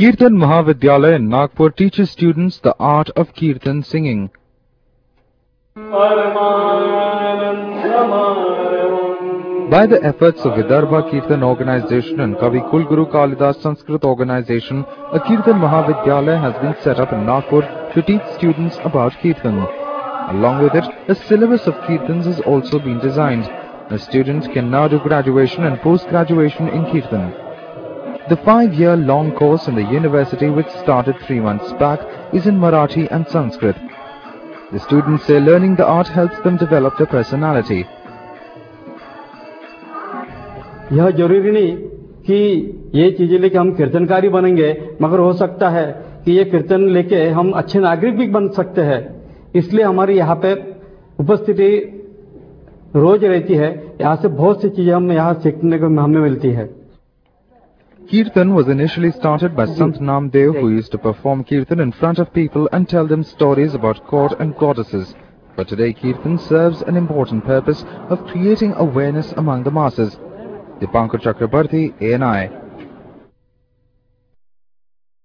Kirtan Mahavidyalaya in Nagpur teaches students the art of Kirtan singing. By the efforts of Vidarbha Kirtan Organization and Kavi Kulguru Kalidas Sanskrit Organization, a Kirtan Mahavidyalaya has been set up in Nagpur to teach students about Kirtan. Along with it, a syllabus of Kirtans has also been designed. The students can now do graduation and post-graduation in Kirtan. The 5-year-long course in the university, which started 3 months back, is in Marathi and Sanskrit. The students say learning the art helps them develop their personality. यह जरूरी नहीं कि ये चीजें लेके हम कीर्तनकारी बनेंगे, मगर हो सकता है कि ये कीर्तन लेके हम अच्छे नागरिक भी बन सकते हैं। इसलिए हमारी यहाँ पे उपस्थिति रोज रहती है। यहाँ से बहुत सी चीजें हम यहाँ सीखने को हमें मिलती है। Kirtan was initially started by Sant Namdev, who used to perform Kirtan in front of people and tell them stories about god and goddesses. But today Kirtan serves an important purpose of creating awareness among the masses. Dipankar Chakrabarti, ANI.